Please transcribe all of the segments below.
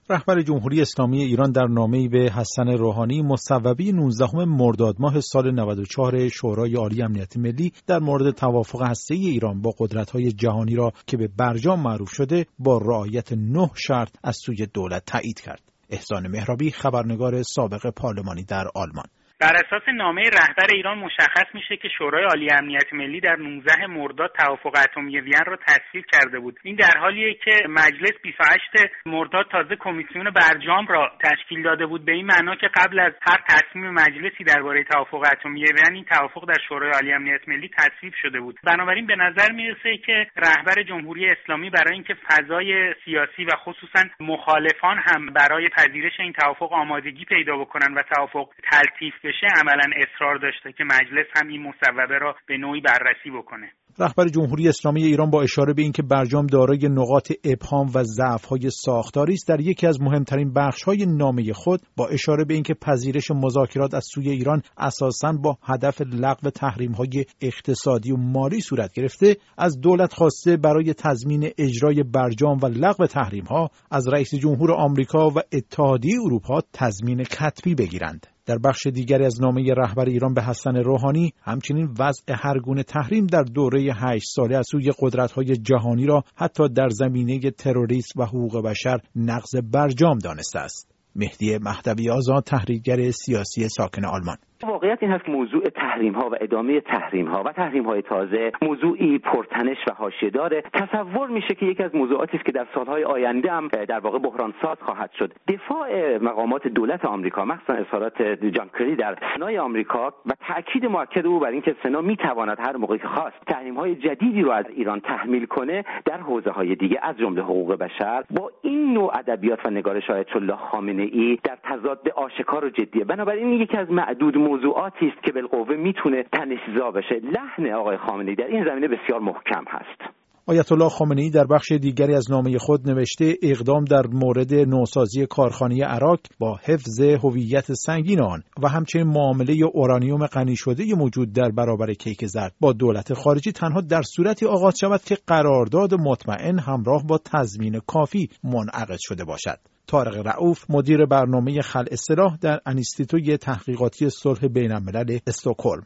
رهبر جمهوری اسلامی ایران در نامه‌ای به حسن روحانی مصوبه 19 مرداد ماه سال 94 شورای عالی امنیت ملی در مورد توافق هسته‌ای ایران با قدرت‌های جهانی را که به برجام معروف شده با رعایت 9 شرط از سوی دولت تایید کرد. احسان مهرابی، خبرنگار سابق پارلمانی در آلمان. بر اساس نامه رهبر ایران مشخص میشه که شورای عالی امنیت ملی در 19 مرداد توافق اتمی وین را تصویب کرده بود. این در حالیه که مجلس 28 مرداد تازه کمیسیون برجام را تشکیل داده بود، به این معنا که قبل از هر تصمیم مجلسی درباره توافق اتمی وین این توافق در شورای عالی امنیت ملی تصویب شده بود. بنابراین به نظر میرسه که رهبر جمهوری اسلامی برای اینکه فضای سیاسی و خصوصا مخالفان هم برای پذیرش این توافق آمادگی پیدا بکنن و توافق تلطیف بشه، عملاً اصرار داشته که مجلس هم این مصوبه را به نوعی بررسی بکنه. رهبر جمهوری اسلامی ایران با اشاره به اینکه برجام دارای نقاط ابهام و ضعف‌های ساختاری است، در یکی از مهمترین بخش‌های نامه خود با اشاره به اینکه پذیرش مذاکرات از سوی ایران اساساً با هدف لغو تحریم‌های اقتصادی و مالی صورت گرفته، از دولت خواسته برای تضمین اجرای برجام و لغو تحریم‌ها از رئیس جمهور آمریکا و اتحادیه اروپا تضمین کتبی بگیرند. در بخش دیگری از نامه رهبر ایران به حسن روحانی همچنین وضع هر گونه تحریم در دوره 8 ساله از سوی قدرت‌های جهانی را حتی در زمینه تروریسم و حقوق بشر نقض برجام دانسته است. مهدی مهدوی آزاد، تحلیلگر سیاسی ساکن آلمان: واقعیت این هست موضوع تحریم‌ها و ادامه تحریم‌ها و تحریم‌های تازه موضوعی پرتنش و حاشیه داره. تصور میشه که یکی از موضوعاتی است که در سال‌های آینده هم در واقع بحران‌ساز خواهد شد. دفاع مقامات دولت آمریکا، مخصوصا اظهارات جان کری در سنای آمریکا و تاکید مؤکد او بر اینکه سنا می‌تواند هر موقعی که خواست تحریم‌های جدیدی رو از ایران تحمیل کنه در حوزه‌های دیگه از جمله حقوق بشر، با این نوع ادبیات و نگارش آیت الله خامنه‌ای در تضاد آشکار و جدیه. بنابراین یکی از معدود موضوعاتی است که بالقوه میتونه تنش‌زا بشه. لحن آقای خامنه‌ای در این زمینه بسیار محکم هست. آیت الله خامنه‌ای در بخش دیگری از نامه خود نوشته اقدام در مورد نوسازی کارخانه عراق با حفظ هویت سنگین آن و همچنین معامله اورانیوم غنی شده موجود در برابر کیک زرد با دولت خارجی تنها در صورتی آغاز شود که قرارداد مطمئن همراه با تضمین کافی منعقد شده باشد. طارق رؤوف، مدیر برنامه خلع سلاح در انستیتوی تحقیقاتی صلح بین‌الملل استکهلم: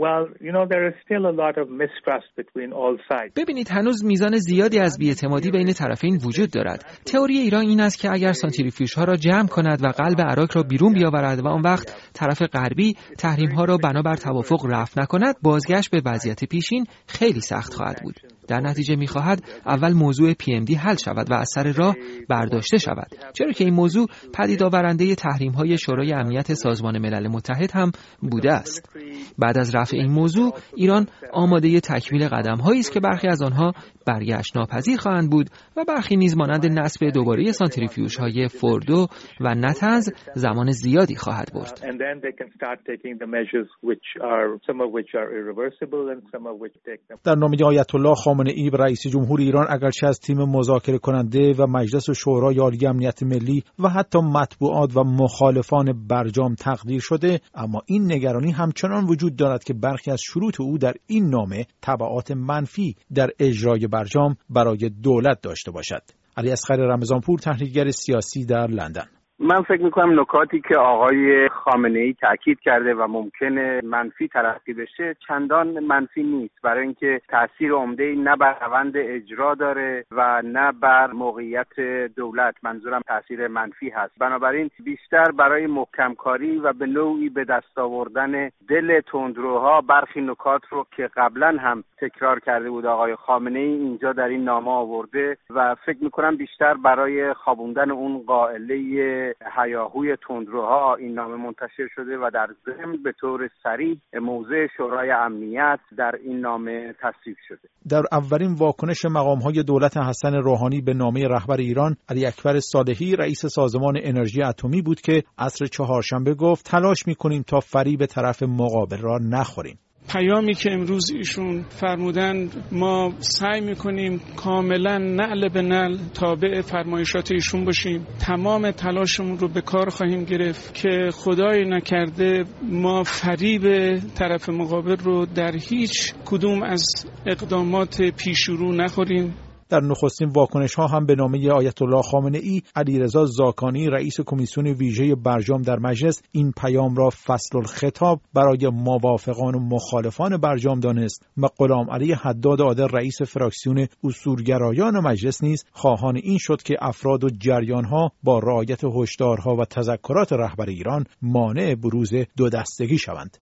ببینید هنوز میزان زیادی از بی‌اعتمادی بین طرفین وجود دارد. تئوری ایران این است که اگر سانتریفیوژها را جمع کند و قلب عراق را بیرون بیاورد و آن وقت طرف غربی تحریم‌ها را بنابر توافق رفع نکند، بازگشت به وضعیت پیشین خیلی سخت خواهد بود. در نتیجه می‌خواهد اول موضوع PMD حل شود و از سر راه برداشته شود، چرا که این موضوع پدید آورنده تحریم‌های شورای امنیت سازمان ملل متحد هم بوده است. بعد از رفع این موضوع ایران آماده تکمیل قدم‌هایی است که برخی از آنها برگشت ناپذیر خواهند بود و برخی نیز مانند نصب دوباره سانتریفیوژهای فوردو و نتنز زمان زیادی خواهد برد. در نامه آیت الله خامنه‌ای رئیس جمهور ایران اگرچه از تیم مذاکره کننده و مجلس و شورای عالی امنیت ملی و حتی مطبوعات و مخالفان برجام تقدیر شده، اما این نگرانی همچنان وجود دارد که برخی از شروط او در این نامه تبعات منفی در اجرای برجام برای دولت داشته باشد. علی اصغر رمضانپور، تحلیلگر سیاسی در لندن: من فکر میکنم نکاتی که آقای خامنه‌ای تاکید کرده و ممکنه منفی تلقی بشه چندان منفی نیست، برای اینکه تاثیر عمده‌ای نه بر روند اجرا داره و نه بر موقعیت دولت. منظورم تاثیر منفی هست. بنابراین بیشتر برای محکم کاری و به نوعی به دست آوردن دل تندروها برخی نکات رو که قبلا هم تکرار کرده بود آقای خامنه‌ای اینجا در این نامه آورده و فکر میکنم بیشتر برای خوابوندن اون قائله هیاهوی تندروها این نامه منتشر شده و در ضمن به طور صریح موضع شورای امنیت در این نامه تصویب شده. در اولین واکنش مقام‌های دولت حسن روحانی به نامه رهبر ایران، علی اکبر صالحی رئیس سازمان انرژی اتمی بود که عصر چهارشنبه گفت تلاش می‌کنیم تا فریب طرف مقابل را نخوریم. پیامی که امروز ایشون فرمودن ما سعی میکنیم کاملا نعل به نعل تابع فرمایشات ایشون باشیم. تمام تلاشمون رو به کار خواهیم گرفت که خدای نکرده ما فریب طرف مقابل رو در هیچ کدوم از اقدامات پیشرو نخوریم. در نخستین واکنش‌ها هم به نامه آیت الله خامنه‌ای، علیرضا زاکانی رئیس کمیسیون ویژه برجام در مجلس این پیام را فصل الخطاب برای موافقان و مخالفان برجام دانست و غلام علی حداد عادل رئیس فراکسیون اصولگرایان مجلس نیز خواهان این شد که افراد و جریان‌ها با رعایت هشدارها و تذکرات رهبر ایران مانع بروز دو دستگی شوند.